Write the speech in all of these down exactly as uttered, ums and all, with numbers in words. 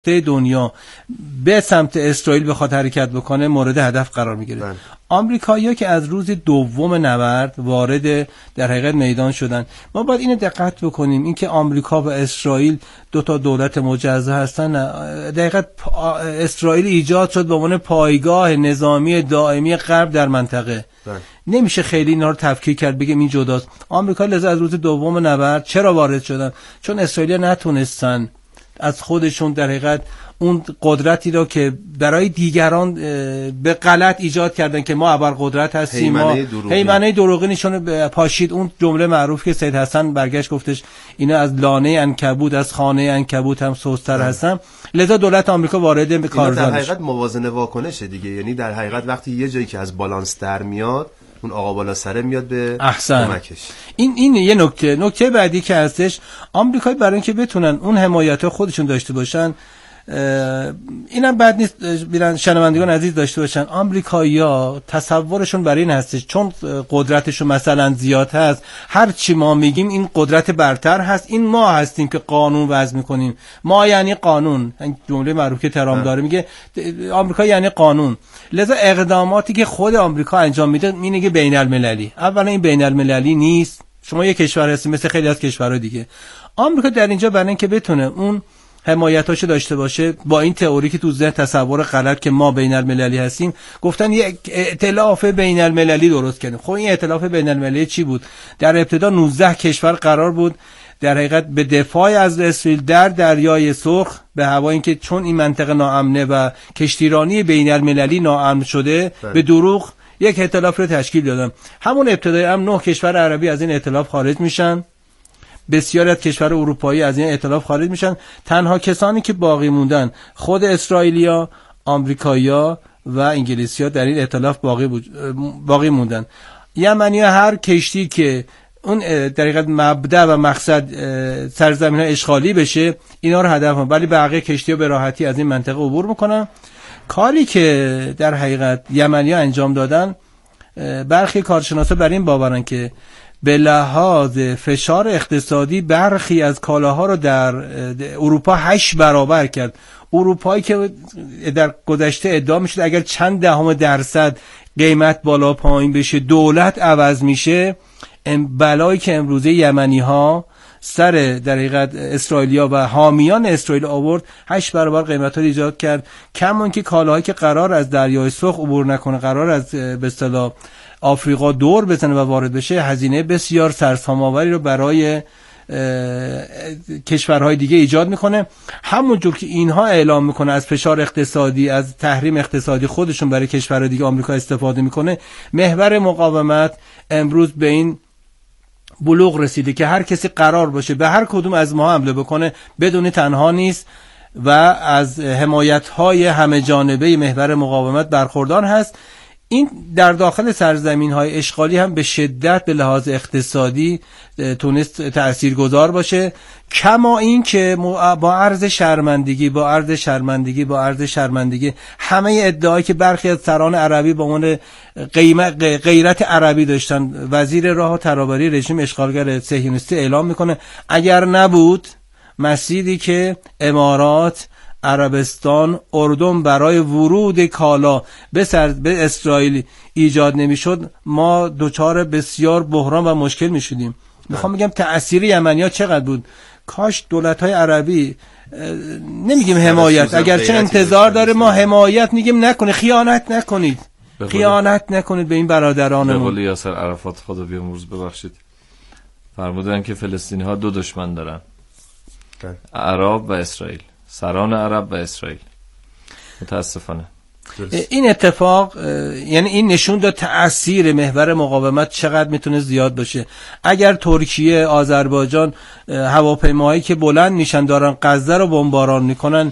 نقطه دنیا به سمت اسرائیل بخواد حرکت بکنه مورد هدف قرار میگیره. آمریکایی‌ها که از روز دوم نبرد وارد در حقیقت میدان شدن، ما باید اینو دقت بکنیم اینکه آمریکا و اسرائیل دو تا دولت مجزا هستن. در حقیقت اسرائیل ایجاد شد به عنوان پایگاه نظامی دائمی غرب در منطقه. بله. نمیشه خیلی اینا رو تفکیک کرد بگیم این جداست. آمریکا لذا از روز دوم نبرد چرا وارد شدن؟ چون اسرائیل نتونستن از خودشون در حقیقت اون قدرتی رو که برای دیگران به غلط ایجاد کردن که ما ابرقدرت هستیم، ما هیمنه دروغی نشون پاشید. اون جمله معروف که سید حسن برگشت گفتش اینا از لانه عنکبوت از خانه عنکبوت هم سست‌تر هستن. لذا دولت آمریکا وارد به کار در حقیقت موازنه واکنشه دیگه، یعنی در حقیقت وقتی یه جایی که از بالانس در میاد اون آقا بالا سره میاد به کمکش. این این یه نکته نکته بعدی که هستش، آمریکا برای اینکه بتونن اون حمایت خودشون داشته باشن، اینم بد نیست بیرن شنوندگان عزیز داشته باشن، آمریکایی‌ها تصورشون برای این هستش چون قدرتشون مثلا زیاد هست، هر چی ما میگیم این قدرت برتر هست، این ما هستیم که قانون وضع میکنیم، ما یعنی قانون. این جمله معروف که ترامپ داره میگه آمریکا یعنی قانون. لذا اقداماتی که خود آمریکا انجام میده اینه که بین المللی. اولا این بین المللی نیست، شما یک کشور هستی مثل خیلی از کشورها دیگه. آمریکا در اینجا برای اینکه بتونه اون حمایتاشو داشته باشه با این تئوری که تو ذهن تصور غلط که ما بین المللی هستیم، گفتن یک ائتلاف بین المللی درست کردیم. خب این ائتلاف بین المللی چی بود؟ در ابتدا نوزده کشور قرار بود در حقیقت به دفاع از اسرائیل در دریای سرخ به هوای اینکه چون این منطقه ناامنه و کشتیرانی بین المللی ناامن شده بله. به دروغ یک ائتلاف رو تشکیل دادن. همون ابتدای هم نه کشور عربی از این ائتلاف خارج میشن، بسیاری از کشور اروپایی از این ائتلاف خارج میشن. تنها کسانی که باقی موندن خود اسرائیلیا، آمریکایی‌ها و انگلیسی‌ها در این ائتلاف باقی بود، باقی موندن. یمنی‌ها هر کشتی که اون در حقیقت مبدأ و مقصد سرزمین‌ها اشغالی بشه اینا رو هدف هم، ولی بقیه کشتی‌ها به راحتی از این منطقه عبور میکنن. کاری که در حقیقت یمنی‌ها انجام دادن، برخی کارشناسا بر این باورن که به لحاظ فشار اقتصادی برخی از کالاها رو در اروپا هشت برابر کرد. اروپایی که در گذشته ادعا میشد اگر چند دهم درصد قیمت بالا پایین بشه دولت عوض میشه، بلایی که امروزه یمنی ها سر در حقیقت اسرائیلیا و حامیان اسرائیل آورد هشت برابر قیمت ها ایجاد کرد. کمان که کالاهایی که قرار از دریای سرخ عبور نکنه، قرار از به اصطلاح آفریقا دور بزنه و وارد بشه، هزینه بسیار سرسام‌آوری رو برای کشورهای دیگه ایجاد میکنه. همونجور که اینها اعلام میکنه از فشار اقتصادی، از تحریم اقتصادی خودشون برای کشورهای دیگه آمریکا استفاده میکنه، محور مقاومت امروز به این بلوغ رسیده که هر کسی قرار باشه به هر کدوم از ما حمله بکنه بدون تنها نیست و از حمایت‌های همه جانبه محور مقاومت برخوردار هست. این در داخل سرزمین‌های اشغالی هم به شدت به لحاظ اقتصادی تونست تأثیرگذار باشه، کما این که با عرض شرمندگی با عرض شرمندگی با عرض شرمندگی همه ادعایی که برخی از سران عربی با عنوان غیرت عربی داشتن، وزیر راه و ترابری رژیم اشغالگر صهیونیستی اعلام میکنه اگر نبود مسیری که امارات، عربستان، اردن برای ورود کالا به, سر... به اسرائیل ایجاد نمیشد، ما دوچار بسیار بحران و مشکل میشدیم. میخوام بگم تأثیر یمنی‌ها چقدر بود. کاش دولت‌های عربی نمیگیم حمایت، اگرچه انتظار داره ما حمایت میگیم نکنه، خیانت نکنید، خیانت نکنید به این برادرانمون. به قول یاسر عرفات خدا بیامرز ببخشید فرمودن که فلسطینی‌ها دو دشمن دارن، عرب و اسرائیل، سران عرب و اسرائیل. متاسفانه این اتفاق یعنی این نشون داد تأثیر محور مقاومت چقدر میتونه زیاد باشه. اگر ترکیه، آذربایجان هواپیماهایی که بلند میشن دارن غزه رو بمباران میکنن،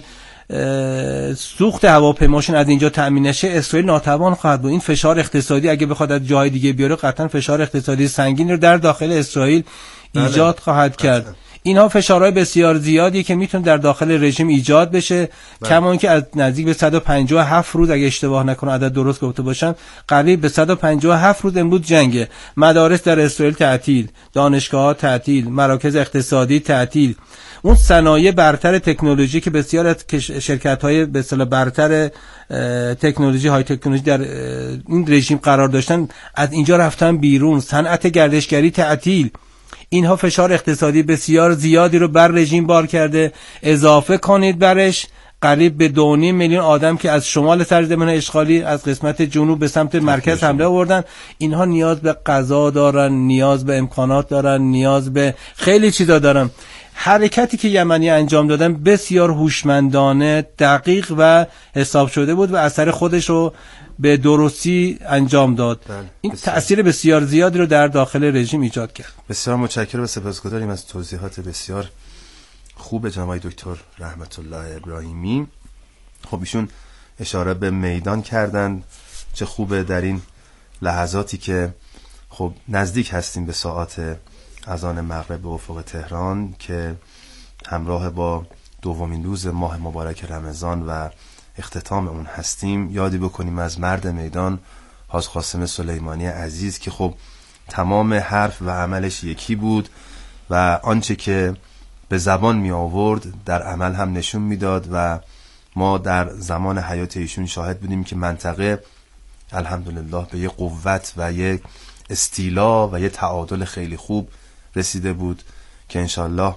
سوخت هواپیماشون از اینجا تأمین نشه، اسرائیل ناتوان خواهد بود. این فشار اقتصادی اگه بخواد از جای دیگه بیاره قطعا فشار اقتصادی سنگین رو در داخل اسرائیل ایجاد خواهد کرد. اینها فشارهای بسیار زیادی که میتونه در داخل رژیم ایجاد بشه، کما اینکه از نزدیک به صد و پنجاه و هفت روز اگه اشتباه نکنم عدد درست گفته باشم، قریب به صد و پنجاه و هفت روز امروز جنگه. مدارس در اسرائیل تعطیل، دانشگاه‌ها تعطیل، مراکز اقتصادی تعطیل. اون صنایع برتر تکنولوژی که بسیار از شرکت‌های به اصطلاح برتر تکنولوژی های تکنولوژی در این رژیم قرار داشتن از اینجا رفتن بیرون. صنعت گردشگری تعطیل. اینها فشار اقتصادی بسیار زیادی رو بر رژیم بار کرده. اضافه کنید برش قریب به دو و نیم میلیون آدم که از شمال سرزمین اشغالی از قسمت جنوب به سمت مرکز حمله آوردن. اینها نیاز به غذا دارن، نیاز به امکانات دارن، نیاز به خیلی چیزا دارن. حرکتی که یمنی انجام دادن بسیار هوشمندانه، دقیق و حساب شده بود و اثر خودش رو به درستی انجام داد. بله. این بسیار. تأثیر بسیار زیادی رو در داخل رژیم ایجاد کرد. بسیار متشکرم و سپاسگزاریم از توضیحات بسیار خوب جناب دکتر رحمت الله ابراهیمی. خب ایشون اشاره به میدان کردند. چه خوبه در این لحظاتی که خب نزدیک هستیم به ساعات اذان مغرب به افق تهران که همراه با دومین روز ماه مبارک رمضان و اختتام اون هستیم، یادی بکنیم از مرد میدان حاج قاسم سلیمانی عزیز که خب تمام حرف و عملش یکی بود و آنچه که به زبان می آورد در عمل هم نشون میداد و ما در زمان حیات ایشون شاهد بودیم که منطقه الحمدلله به یه قوت و یه استیلا و یه تعادل خیلی خوب رسیده بود که انشالله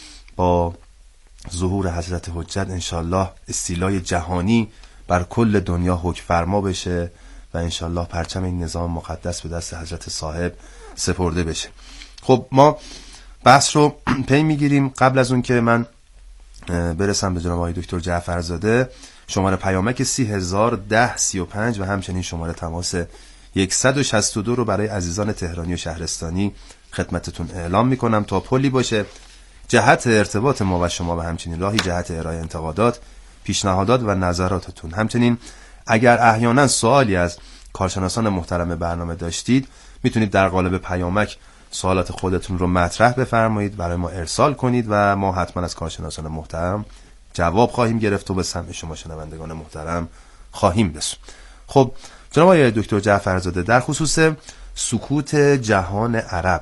با ظهور حضرت حجت انشالله استیلای جهانی بر کل دنیا حکم فرما بشه و انشالله پرچم این نظام مقدس به دست حضرت صاحب سپرده بشه. خب ما بحث رو پی میگیریم. قبل از اون که من برسم به جناب آقای دکتر جعفرزاده، شماره پیامک سی هزار ده سی و پنج و همچنین شماره تماس صد و شصت و دو رو برای عزیزان تهرانی و شهرستانی خدمتتون اعلام میکنم تا پلی باشه جهت ارتباط ما و شما و همچنین راهی جهت ارائه انتقادات، پیشنهادات و نظراتتون. همچنین اگر احیانا سوالی از کارشناسان محترم برنامه داشتید میتونید در قالب پیامک سوالات خودتون رو مطرح بفرمایید، برای ما ارسال کنید و ما حتما از کارشناسان محترم جواب خواهیم گرفت و به سمع شما شنوندگان محترم خواهیم رسوند. خب جناب آقای دکتر جعفرزاده، در خصوص سکوت جهان عرب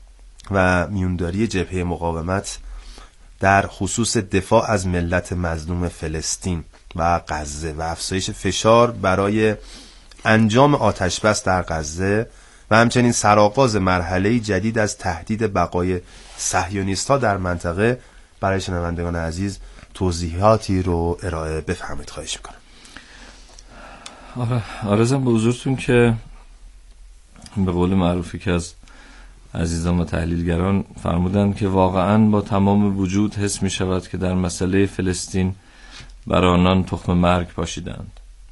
و میونداری جبهه مقاومت در خصوص دفاع از ملت مظلوم فلسطین و غزه و افزایش فشار برای انجام آتشبس در غزه و همچنین سرآغاز مرحله جدید از تهدید بقای صهیونیست‌ها در منطقه، برای شنوندگان عزیز توضیحاتی رو ارائه بفرمایید خواهش میکنم. آره عرضم به حضورتون که به قول معروفی که از عزیزان و تحلیلگران فرمودند که واقعاً با تمام وجود حس می شود که در مسئله فلسطین بر آنان تخم مرگ پاشیدند.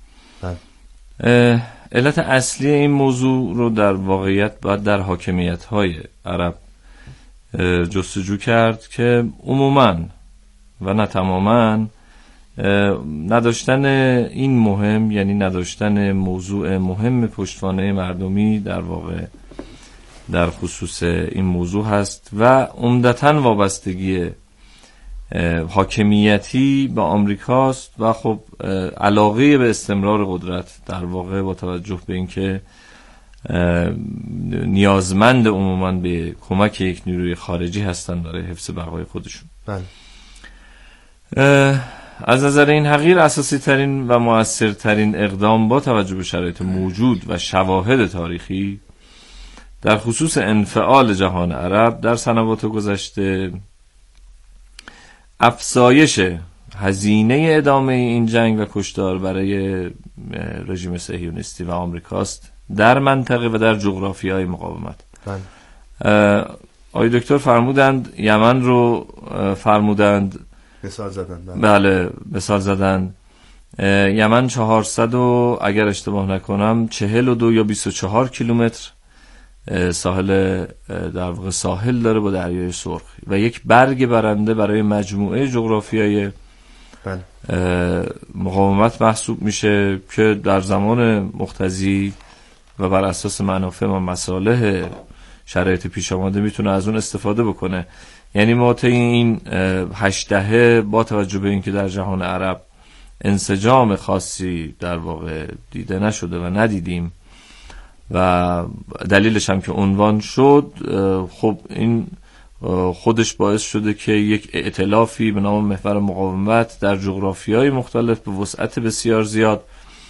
علت اصلی این موضوع رو در واقعیت باید در حاکمیت‌های عرب جستجو کرد که عموماً و نه تماماً نداشتن این مهم، یعنی نداشتن موضوع مهم پشتوانه مردمی در واقع در خصوص این موضوع هست و عمدتاً وابستگی حاکمیتی به آمریکاست و خب علاقه به استمرار قدرت در واقع با توجه به اینکه نیازمند عموماً به کمک یک نیروی خارجی هستند برای حفظ بقای خودشون. بله. از نظر این حقیر اساسی ترین و مؤثرترین اقدام با توجه به شرایط موجود و شواهد تاریخی در خصوص انفعال جهان عرب در سنوات گذشته افزایش هزینه ادامه این جنگ و کشتار برای رژیم صهیونیستی و آمریکاست در منطقه و در جغرافیای مقاومت. بله. آقای دکتر فرمودند یمن رو فرمودند مثال زدند. بله, بله مثال زدند. یمن چهارصد و اگر اشتباه نکنم چهل و دو یا بیست و چهار کیلومتر ساحل در واقع ساحل داره با دریای سرخ و یک برگ برنده برای مجموعه جغرافیای مقاومت محسوب میشه که در زمان مقتضی و بر اساس منافع و مصالح شرایط پیش آمده میتونه از اون استفاده بکنه یعنی ما طی این هشت دهه با توجه به اینکه در جهان عرب انسجام خاصی در واقع دیده نشده و ندیدیم و دلیلش هم که عنوان شد، خب این خودش باعث شده که یک ائتلافی به نام محور مقاومت در جغرافیای مختلف به وسعت بسیار زیاد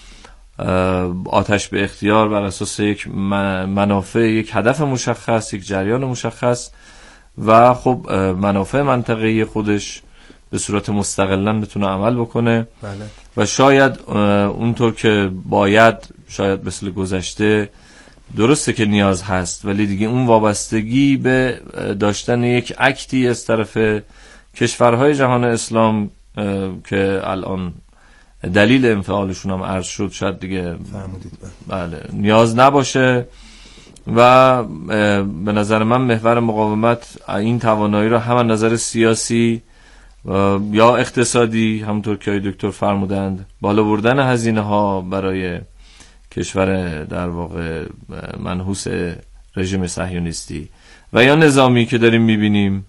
آتش به اختیار بر اساس یک منافع، یک هدف مشخص، یک جریان مشخص و خب منافع منطقه‌ای خودش به صورت مستقلاً بتونه عمل بکنه. بله. و شاید اونطور که باید، شاید مثل گذشته درسته که نیاز هست، ولی دیگه اون وابستگی به داشتن یک اکتی از طرف کشورهای جهان اسلام که الان دلیل انفعالشون هم عرض شد شاید دیگه بله نیاز نباشه و به نظر من محور مقاومت این توانایی رو هم از نظر سیاسی یا اقتصادی، همونطور که دکتر فرمودند، بالا بردن هزینه ها برای کشور در واقع منحوس رژیم صهیونیستی و یا نظامی که داریم میبینیم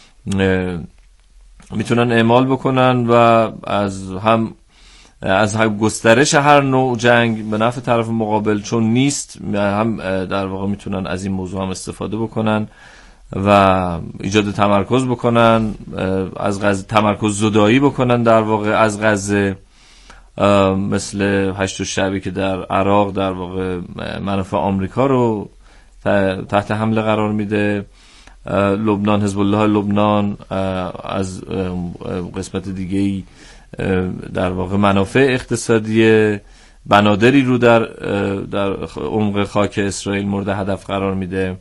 میتونن اعمال بکنن و از هم از هم گسترش هر نوع جنگ به نفع طرف مقابل چون نیست، هم در واقع میتونن از این موضوع هم استفاده بکنن و ایجاد تمرکز بکنن، از غزه تمرکز زدایی بکنن در واقع از غزه، مثل هشت شعبی که در عراق در واقع منافع آمریکا رو تحت حمله قرار میده، لبنان، حزب الله لبنان از قسمت دیگه‌ای در واقع منافع اقتصادی بنادری رو در در عمق خاک اسرائیل مورد هدف قرار میده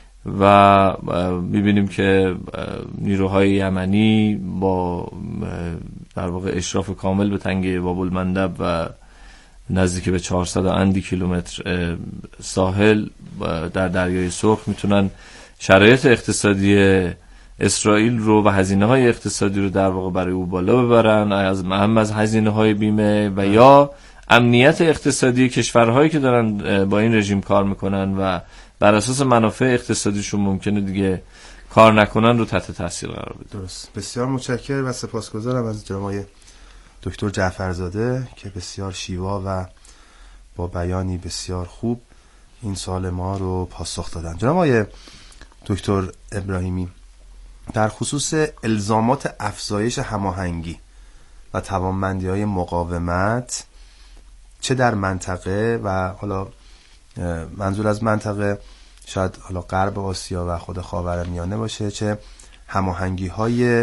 و میبینیم که نیروهای یمنی با در واقع اشراف کامل به تنگه باب المندب و نزدیک به چهارصد اندی کیلومتر ساحل در دریای سرخ میتونن شرایط اقتصادی اسرائیل رو و هزینه های اقتصادی رو در واقع برای او بالا ببرن، از هم از هزینه های بیمه و یا امنیت اقتصادی کشورهایی که دارن با این رژیم کار میکنن و بر اساس منافع اقتصادیشون ممکنه دیگه کار نکنن رو تحت تاثیر قرار بده. درست. بسیار متشکرم و سپاسگزارم از جناب دکتر جعفرزاده که بسیار شیوا و با بیانی بسیار خوب این سوال ما رو پاسخ دادن. جناب دکتر ابراهیمی، در خصوص الزامات افزایش هماهنگی و توانمندی‌های مقاومت چه در منطقه و حالا منظور از منطقه شاید حالا غرب آسیا و خود خاورمیانه باشه، چه هماهنگی‌های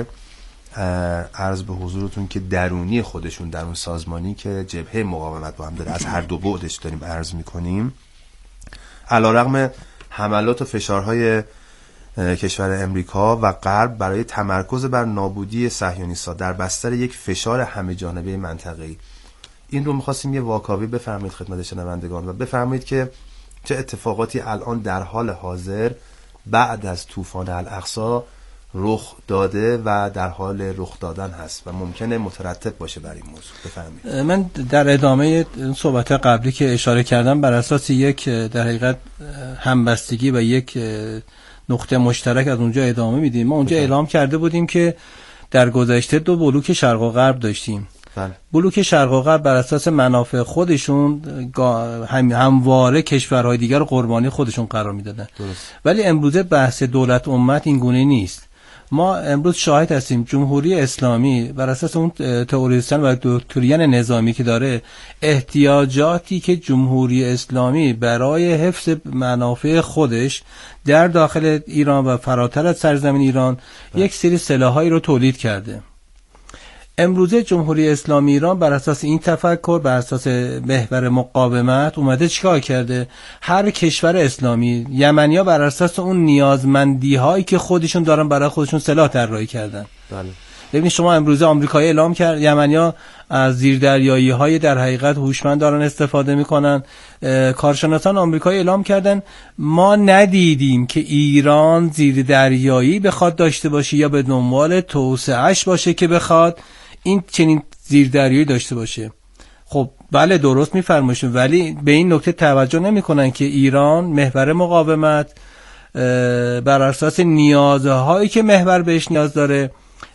عرض به حضورتون که درونی خودشون، درون سازمانی که جبهه مقاومت با هم داره، از هر دو بعدش داریم عرض می‌کنیم، علی‌رغم حملات و فشارهای کشور امریکا و غرب برای تمرکز بر نابودی صهیونیست‌ها در بستر یک فشار همه جانبه منطقه‌ای. این رو می‌خواستیم یه واکاوی بفرمایید خدمت شنوندگان و بفرمایید که چه اتفاقاتی الان در حال حاضر بعد از طوفان الاقصی رخ داده و در حال رخ دادن هست و ممکنه مترتب باشه بر این موضوع. بفرمایید. من در ادامه صحبت قبلی که اشاره کردم بر اساس یک در حقیقت همبستگی و یک نقطه مشترک از اونجا ادامه میدیم. ما اونجا بفرم. اعلام کرده بودیم که در گذشته دو بلوک شرق و غرب داشتیم. بله. بلوک شرق و غرب بر اساس منافع خودشون هم همواره کشورهای دیگر رو قربانی خودشون قرار میدادن. ولی امروزه بحث دولت امت این گونه نیست. ما امروز شاهد هستیم جمهوری اسلامی بر اساس اون تئوریسن و دکترین نظامی که داره، احتیاجاتی که جمهوری اسلامی برای حفظ منافع خودش در داخل ایران و فراتر از سرزمین ایران بله. یک سری سلاحایی رو تولید کرده. امروزه جمهوری اسلامی ایران بر اساس این تفکر، بر اساس محور مقاومت اومده چیکار کرده؟ هر کشور اسلامی، یمنی‌ها بر اساس اون نیازمندی هایی که خودشون دارن برای خودشون سلاح طراحی کردن. بله. ببینید شما امروزه آمریکایی اعلام کرد یمنی‌ها از زیردریایی های در حقیقت هوشمند دارن استفاده میکنن. کارشناسان آمریکایی اعلام کردن ما ندیدیم که ایران زیردریایی بخواد داشته باشه یا به دنبال توسعه‌اش باشه که بخواد این چنین زیردریایی داشته باشه. خب بله درست میفرمایید، ولی به این نکته توجه نمیکنن که ایران محور مقاومت بر اساس نیازهایی که محور بهش نیاز داره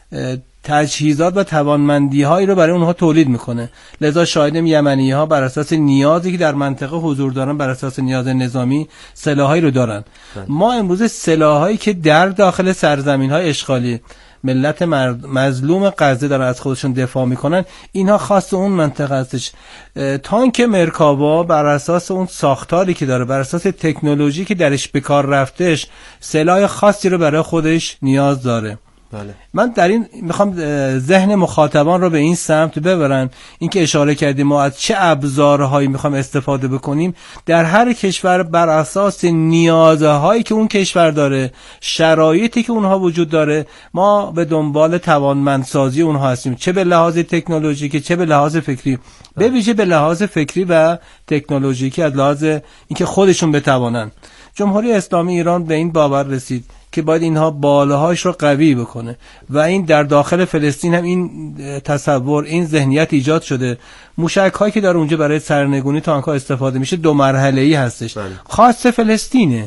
تجهیزات و توانمندی هایی رو برای اونها تولید میکنه. لذا شاهدیم یمنی ها بر اساس نیازی که در منطقه حضور دارن، بر اساس نیاز نظامی سلاحایی رو دارن. بله. ما امروز سلاحایی که در داخل سرزمین های اشغالی ملت مظلوم غزه دارن از خودشون دفاع میکنن، اینها خاص اون منطقه هستش. تانک مرکاوا بر اساس اون ساختاری که داره، بر اساس تکنولوژی که درش به کار رفتش، سلاح خاصی رو برای خودش نیاز داره. بله. من در این میخوام ذهن مخاطبان رو به این سمت ببرن، اینکه اشاره کردیم ما از چه ابزارهایی میخوام استفاده بکنیم. در هر کشور بر اساس نیازهایی که اون کشور داره، شرایطی که اونها وجود داره، ما به دنبال توانمندسازی اونها هستیم، چه به لحاظ تکنولوژیکی چه به لحاظ فکری. به ویژه به لحاظ فکری و تکنولوژیکی، از لحاظ اینکه خودشون بتوانن. جمهوری اسلامی ایران به این باور رسید که باید اینها بالاهاش رو قوی بکنه و این در داخل فلسطین هم این تصور، این ذهنیت ایجاد شده. موشک هایی که در اونجا برای سرنگونی تانک ها استفاده میشه دو مرحله‌ای هستش. بله. خاص فلسطینه.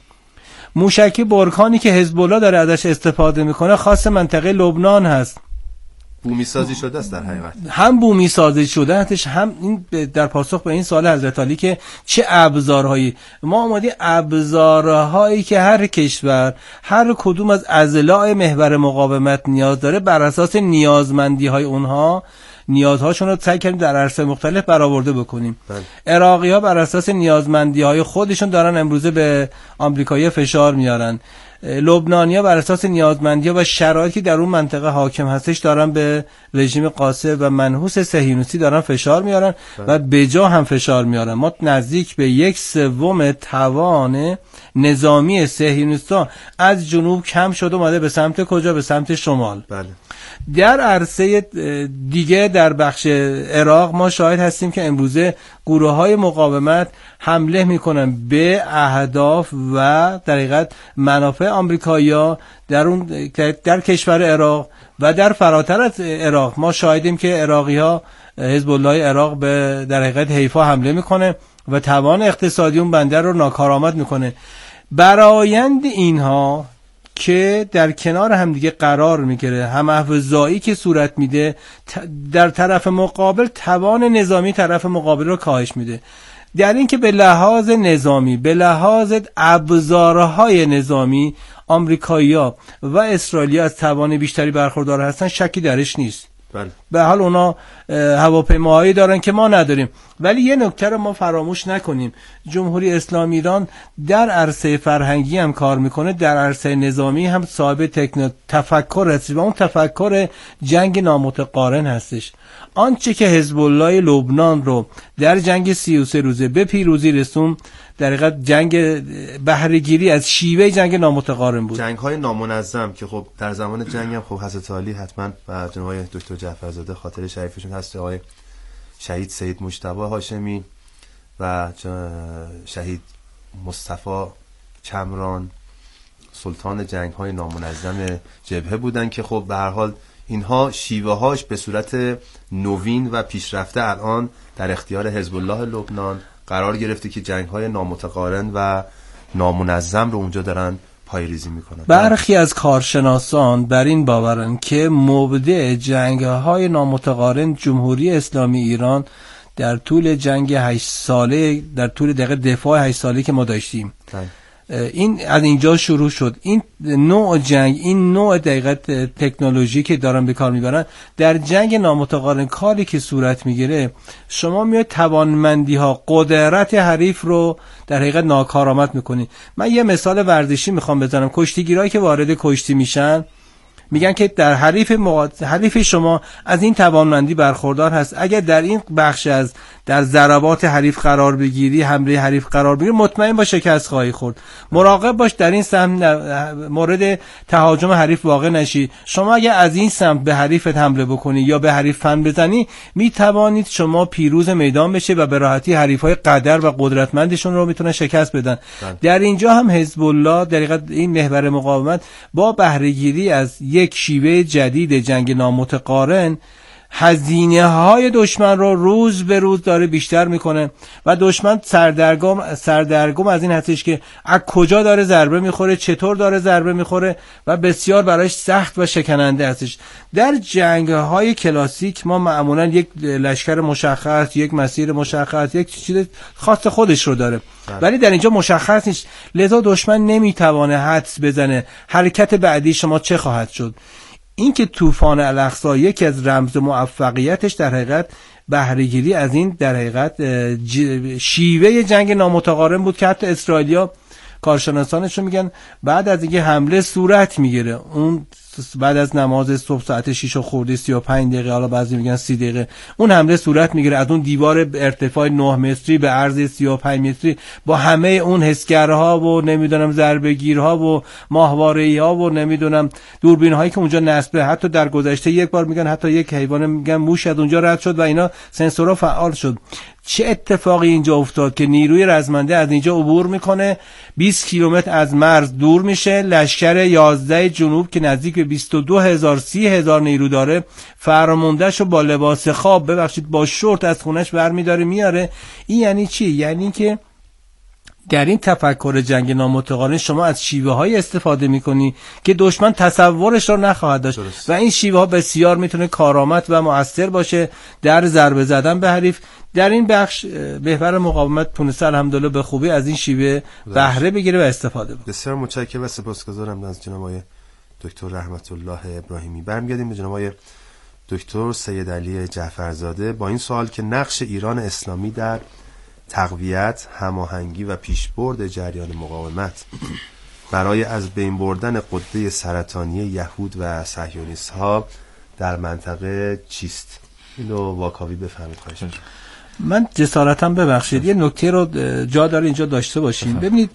موشکی برکانی که حزب الله داره ازش استفاده میکنه خاص منطقه لبنان هست. بومی سازی شده است در حقیقت. هم بومی سازی شده هستش، هم این در پاسخ به این سوال حضرت علی که چه ابزارهایی ما آماده، ابزارهایی که هر کشور هر کدوم از اضلاع محور مقاومت نیاز داره، بر اساس نیازمندی های اونها نیازهاشون رو سعی کنیم در عرصه مختلف برآورده بکنیم. عراقی ها بر اساس نیازمندی های خودشون دارن امروزه به آمریکایی فشار میارن. لبنانی‌ها بر اساس نیازمندی‌ها و شرایطی در اون منطقه حاکم هستش دارن به رژیم قاصر و منحوس صهیونیستی دارن فشار میارن و به جا هم فشار میارن. ما نزدیک به یک سوم توان نظامی صهیونیست‌ها از جنوب کم شده اومده به سمت کجا؟ به سمت شمال. بله. در عرصه دیگه در بخش عراق ما شاهد هستیم که امروزه گروه‌های مقاومت حمله میکنن به اهداف و در حقیقت منافع آمریکایی‌ها در اون در کشور عراق و در فراتر از عراق. ما شاهدیم که عراقی‌ها، حزب الله عراق به در حقیقت حیفا حمله میکنه و توان اقتصادی اون بندر رو ناکارآمد میکنه. برآیند اینها که در کنار هم دیگه قرار میگیره، هم افزایی که صورت میده در طرف مقابل توان نظامی طرف مقابل رو کاهش میده. در این که به لحاظ نظامی، به لحاظ ابزارهای نظامی آمریکایی‌ها و اسرائیلی از توان بیشتری برخوردار هستن، شکی درش نیست. بله. به حال اونا هواپیماهایی دارن که ما نداریم. ولی یه نکته رو ما فراموش نکنیم، جمهوری اسلامی ایران در عرصه فرهنگی هم کار میکنه، در عرصه نظامی هم صاحب تکنو تفکر هست و اون تفکر جنگ نامتقارن هستش. آنچه که حزب الله لبنان رو در جنگ سی و سه روزه به پیروزی رسون، در حقیقت جنگ بهره‌گیری از شیوه جنگ نامتقارن بود. جنگ های نامنظم که خب در زمان جنگ هم خب حضرت علی حتما و جناب دکتر جعفرزاده خاطر شریفشون هست، آقای شهید سید مجتبی هاشمی و شهید مصطفی کمران سلطان جنگ های نامنظم جبهه بودن که خب به هر حال اینها شیوه هاش به صورت نوین و پیشرفته الان در اختیار حزب الله لبنان قرار گرفته که جنگ های نامتقارن و نامنظم رو اونجا دارن پایه‌ریزی میکنن. برخی از کارشناسان بر این باورن که مبدأ جنگ های نامتقارن جمهوری اسلامی ایران در طول جنگ هشت ساله، در طول دقیقه دفاع هشت ساله که ما داشتیم، این از اینجا شروع شد. این نوع جنگ، این نوع دقیقت تکنولوژی که دارن به کار میبرن در جنگ نامتقارن، کاری که صورت میگیره، شما میاد توانمندی ها، قدرت حریف رو در حقیقت ناکارآمد میکنی. من یه مثال ورزشی میخوام بزنم. کشتیگیرایی که وارد کشتی میشن میگن که در حریف مقاد... حریف شما از این توانمندی برخوردار هست، اگر در این بخش از در ضربات حریف قرار بگیری، حمله حریف قرار بگیری، مطمئن باش شکست خواهی خورد. مراقب باش در این سمت مورد تهاجم حریف واقع نشی. شما اگر از این سمت به حریفت حمله بکنی یا به حریف فن بزنی، میتوانید شما پیروز میدان بشه و به راحتی حریفای قدر و قدرتمندشون رو میتونن شکست بدن. بله. در اینجا هم حزب الله در حقیقت این محور مقاومت با بهره گیری از یک شیوه جدید جنگ نامتقارن هزینه های دشمن رو روز به روز داره بیشتر میکنه و دشمن سردرگم سردرگم از این هستش که از کجا داره ضربه میخوره، چطور داره ضربه میخوره و بسیار برایش سخت و شکننده هستش. در جنگ های کلاسیک ما معمولا یک لشکر مشخص، یک مسیر مشخص، یک چیز خاص خودش رو داره، ولی در اینجا مشخص نیست، لذا دشمن نمیتوانه حدس بزنه حرکت بعدی شما چه خواهد شد. این که طوفان الاقصی یکی از رمز موفقیتش در حقیقت بهره‌گیری از این در حقیقت شیوه جنگ نامتقارن بود که حتی اسرائیلیا کارشناسانشون میگن بعد از اینکه حمله صورت میگیره، اون بعد از نماز صبح ساعت شش و خورده سی و پنج دقیقه، حالا بعضی میگن سی دقیقه، اون حمله صورت میگیره از اون دیوار ارتفاع نه متری به عرض سی و پنج متری با همه اون حسگرها و نمیدونم ضربه‌گیرها و ماهواره‌ای‌ها و نمیدونم دوربین‌هایی که اونجا نصبه. حتی در گذشته یک بار میگن حتی یک حیوان میگن موش از اونجا رد شد و اینا سنسورها فعال شد. چه اتفاقی اینجا افتاد که نیروی رزمنده از اینجا عبور میکنه، بیست کیلومتر از مرز دور میشه، لشکر یازده جنوب که نزدیک به بیست و دو هزار سی هزار نیرو داره فرماندهشو با لباس خواب ببخشید با شورت از خونش برمیداره میاره. این یعنی چی؟ یعنی که در این تفکر جنگ نامتقارن شما از شیوه های استفاده میکنی که دشمن تصورش رو نخواهد داشت درست. و این شیوه ها بسیار میتونه کارآمد و مؤثر باشه در ضربه زدن به حریف. در این بخش بهبر مقاومت تونسته الحمدلله به خوبی از این شیوه بهره بگیره و استفاده بکنه. بسیار متشکرم و سپاسگزارم از جناب آقای دکتر رحمت الله ابراهیمی. برمیگردیم به جناب آقای دکتر سید علی جعفرزاده با این سوال که نقش ایران اسلامی در تقویت، هماهنگی و پیشبرد جریان مقاومت برای از بین بردن قده سرطانی یهود و صهیونیست ها در منطقه چیست؟ اینو واکاوی بفهمید خواهش می‌کنم. من جسارتاً ببخشید یه نکته رو جا داره اینجا داشته باشیم. ببینید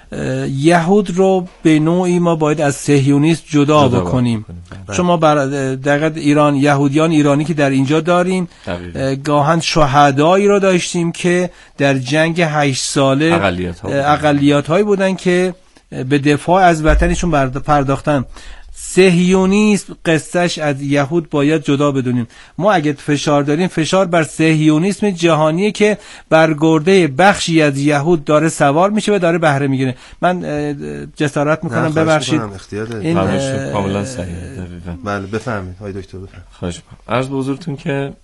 یهود رو به نوعی ما باید از صهیونیست جدا, جدا بکنیم. شما بر دقیقاً ایران یهودیان ایرانی که در اینجا داریم گاهن شهدایی رو داشتیم که در جنگ هشت ساله اقلیت هایی بودن که به دفاع از وطنشون پرداختن. صهیونیسم قصهش از یهود باید جدا بدونیم. ما اگه فشار داریم فشار بر صهیونیسم جهانیه که بر گرده بخشی از یهود داره سوار میشه و داره بهره میگیره. من جسارت میکنم ببخشید این کاملا صحیحه. بله بفهمید های دکتر بفهمید. خواهش می‌کنم. عرض به حضورتون که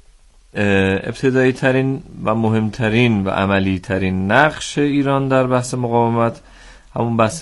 ابتدایی ترین و مهمترین و عملی ترین نقش ایران در بحث مقاومت همون بحث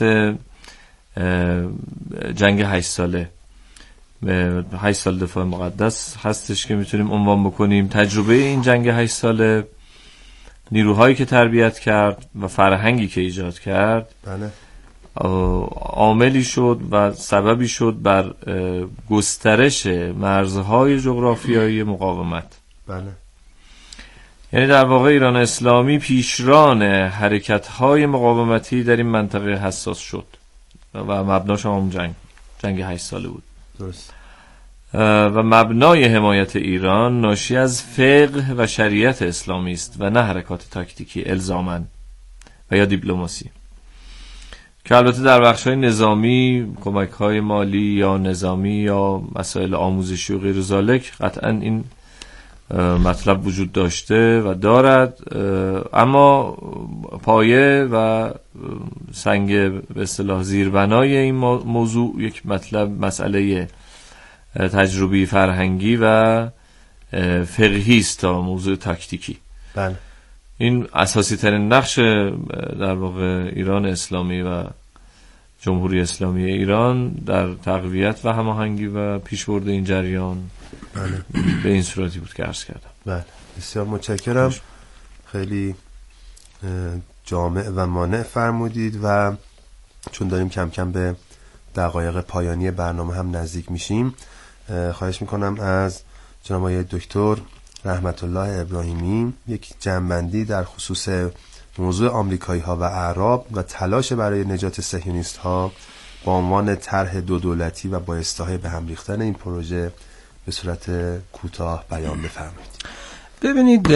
جنگ هشت ساله هشت سال دفاع مقدس هستش که میتونیم عنوان بکنیم. تجربه این جنگ هشت ساله، نیروهایی که تربیت کرد و فرهنگی که ایجاد کرد بله عاملی شد و سببی شد بر گسترش مرزهای جغرافیایی مقاومت. بله یعنی در واقع ایران اسلامی پیشران حرکت‌های مقاومتی در این منطقه حساس شد و مبناش هم جنگ جنگ هشت ساله بود. درست. و مبنای حمایت ایران ناشی از فقه و شریعت اسلامی است و نه حرکات تاکتیکی الزاماً و یا دیپلماسی که البته در بخش‌های نظامی کمک‌های مالی یا نظامی یا مسائل آموزشی و غیر ذالک قطعاً این مطلب وجود داشته و دارد، اما پایه و سنگ به اصطلاح زیربنای این موضوع یک مطلب مسئله تجربی فرهنگی و فقهی است تا موضوع تاکتیکی. بله این اساسی ترین نقش در واقع ایران اسلامی و جمهوری اسلامی ایران در تقویت و هماهنگی و پیشبرد این جریان بله. به این صورتی بود که عرض کردم. بله بسیار متشکرم. خیلی جامع و مانع فرمودید و چون داریم کم کم به دقایق پایانی برنامه هم نزدیک میشیم خواهش میکنم از جناب آقای دکتر رحمت الله ابراهیمی یک جنبندی در خصوص موضوع آمریکایی ها و اعراب و تلاش برای نجات صهیونیست ها با عنوان طرح دو دولتی و با اصلاح به هم ریختن این پروژه به صورت کوتاه بیان بفرمایید. ببینید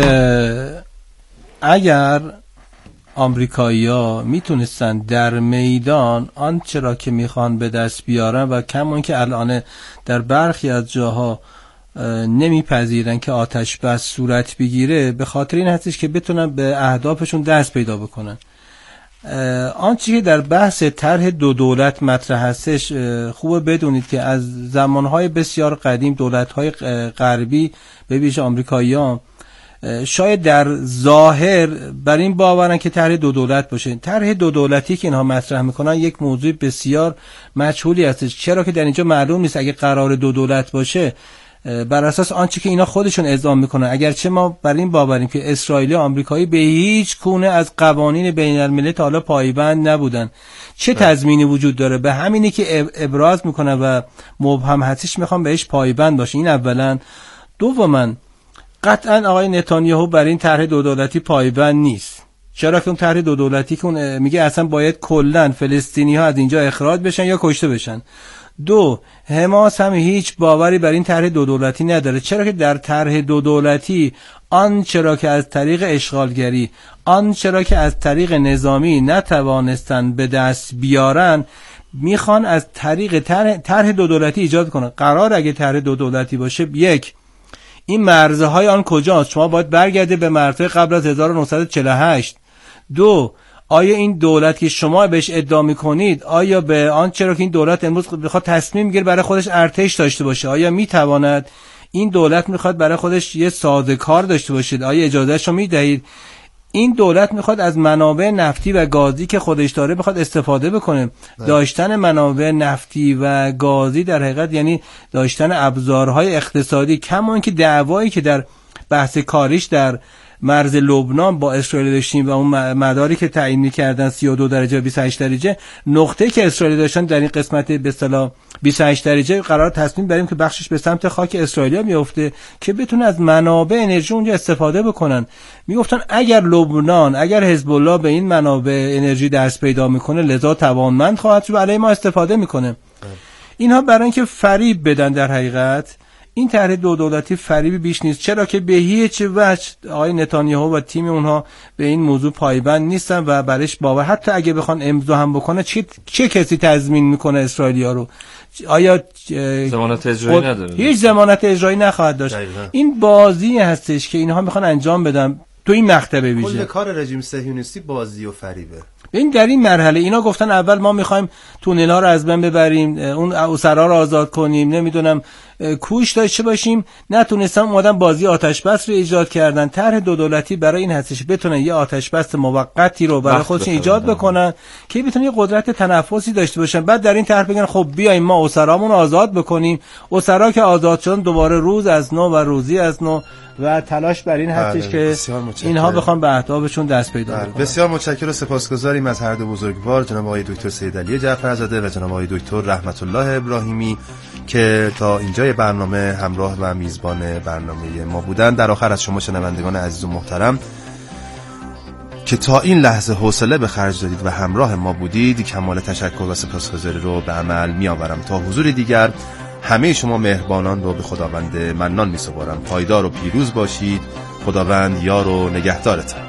اگر آمریکایی‌ها میتونستن در میدان آنچه را که میخوان به دست بیارن و کمان که الان در برخی از جاها نمیپذیرن که آتش بس صورت بگیره به خاطر این هستش که بتونن به اهدافشون دست پیدا بکنن. آنچه که در بحث طرح دو دولت مطرح هستش خوبه بدونید که از زمانهای بسیار قدیم دولت‌های غربی به ویژه آمریکایی‌ها شاید در ظاهر بر این باورن که طرح دو دولت باشه. طرح دو دولتی که اینها مطرح میکنن یک موضوع بسیار مجهولی هستش، چرا که در اینجا معلوم نیست اگه قرار دو دولت باشه بر اساس آنچه که اینا خودشون اعلام میکنن، اگرچه ما بر این باوریم که اسرائیلی و آمریکایی به هیچ گونه از قوانین بین المللی تا حالا پایبند نبودن، چه تضمینی وجود داره؟ به همینی که ابراز میکنن و مبهم هستش میخوام بهش پایبند باشه. این اولا. دوما قطعا آقای نتانیاهو بر این طرح دو دولتی پایبند نیست، چرا که اون طرح دو دولتی که اون میگه اصلا باید کلا فلسطینی‌ها از اینجا اخراج بشن یا کشته بشن. دو، حماس هم هیچ باوری بر این طرح دو دولتی نداره، چرا که در طرح دو دولتی آن چرا که از طریق اشغالگری، آن چرا که از طریق نظامی نتوانستن به دست بیارن، میخوان از طریق طرح طرح دو دولتی ایجاد کنن. قرار اگه طرح دو دولتی باشه، یک، این مرزهای آن کجاست؟ شما باید برگرده به مرزهای قبل از هزار و نهصد و چهل و هشت. دو، آیا این دولت که شما بهش ادعا میکنید آیا به آن چرا که این دولت امروز بخواد تصمیم گیر برای خودش ارتش داشته باشه، آیا میتواند؟ این دولت میخواد برای خودش یه سازوکار داشته باشید، آیا اجازهش رو میدهید؟ این دولت میخواد از منابع نفتی و گازی که خودش داره بخواد استفاده بکنه. ده. داشتن منابع نفتی و گازی در حقیقت یعنی داشتن ابزارهای اقتصادی، کما اینکه دعوایی که در بحث کاریش در مرز لبنان با اسرائیل داشتیم و اون مداری که تعیین می‌کردن سی و دو درجه و بیست و هشت درجه، نقطه که اسرائیل داشتن در این قسمت به اصطلاح بیست و هشت درجه قرار تصمیم بریم که بخشش به سمت خاک اسرائیلیا میفته که بتونه از منابع انرژی اونجا استفاده بکنن. میگفتن اگر لبنان، اگر حزب الله به این منابع انرژی دست پیدا میکنه لذا توانمند خواهد شد و علیه ما استفاده میکنه. اینها برای اینکه فریب بدن در حقیقت این طرح دو دولتی فریبی بیش نیست، چرا که به هیچ وجه آقای نتانیاهو و تیم اونها به این موضوع پایبند نیستن و برش باور، حتی اگه بخوان امضا هم بکنه چه چه کسی تضمین میکنه اسرائیلیا رو؟ آیا ضمانت اجرایی نداره؟ هیچ ضمانت اجرایی نخواهد داشت. دقیقا. این بازی هستش که اینها میخوان انجام بدن تو این مقطع ویژه. کل کار رژیم صهیونیستی بازی و فریبه. این در این مرحله اینا گفتن اول ما میخوایم تونل ها رو از بین ببریم، اون اسرا رو آزاد کنیم، نمیدونم کوش داشته باشیم، نتونستن اومدن بازی آتش بس رو ایجاد کردن. طرح دو دولتی برای این هستش بتونن یه آتش بس موقتی رو برای خودشون ایجاد بکنن که بتونن یه قدرت تنفسی داشته باشن. بعد در این طرح بگن خب بیایم ما اسرامون آزاد بکنیم، اسرا که آزاد شدن دوباره روز از نو و روزی از نو و تلاش بر این هستش که اینها بخوان به اهدافشون دست پیدا کنن. بسیار متشکرم و سپاسگزاریم از هر دو بزرگوار، جناب آقای دکتر سیدعلی جعفرزاده و جناب آقای دکتر رحمت الله ابراهیمی که تا اینجای برنامه همراه و میزبان برنامه ما بودن. در آخر از شما شنوندگان عزیز و محترم که تا این لحظه حوصله به خرج دادید و همراه ما بودید، کمال تشکر و سپاسگزاری رو به عمل میآورم. تا حضور دیگر همه شما مهربانان رو به خداوند منان می‌سپارم. پایدار و پیروز باشید. خداوند یار و نگهدارتان.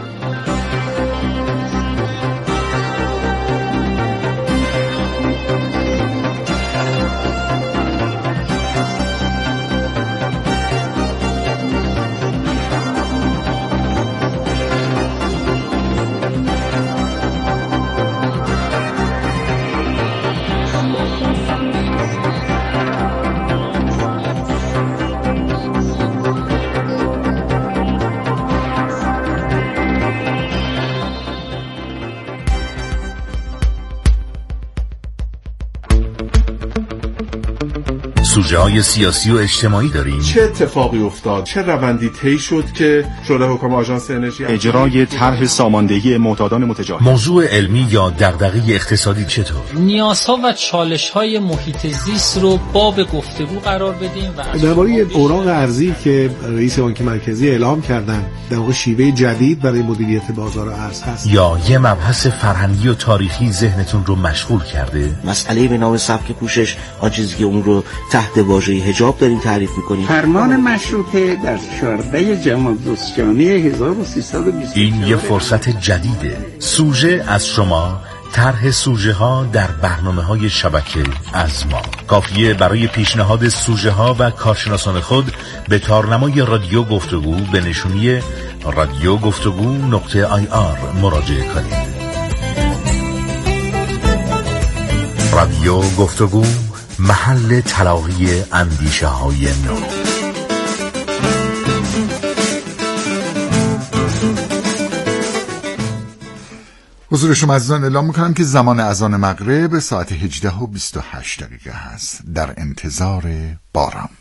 سوژه های سیاسی و اجتماعی داریم. چه اتفاقی افتاد؟ چه روندی طی شد که شورای حکام آژانس انرژی اجرای طرح ساماندهی معتادان متجاهل؟ موضوع علمی یا دغدغه اقتصادی چطور؟ نیازها و چالش‌های محیط زیست رو باب گفتگو قرار بدیم و درباره اوراق ارزی که رئیس بانک مرکزی اعلام کردن در واقع شیوه جدید برای مدیریت بازار ارز هست. یا یه مبحث فرهنگی و تاریخی ذهنتون رو مشغول کرده؟ مسئله به نام سبک پوشش، آن چیزی که اون رو تحت واژه حجاب داریم تعریف می‌کنیم. فرمان مشروطه در چهاردهم جمادی هزار و سیصد و بیست و چهار. این یه فرصت جدیده. سوژه از شما طرح سوژه ها در برنامه های شبکه از ما. کافیه برای پیشنهاد سوژه ها و کارشناسان خود به تارنمای رادیو گفتگو به نشونی رادیو گفتگو نقطه آی آر مراجعه کنید. رادیو گفتگو، محل تلاقی اندیشه های نو. حضور شما عزیزان اعلام میکنم که زمان اذان مغرب ساعت هجده و بیست و هشت دقیقه هست. در انتظار باران.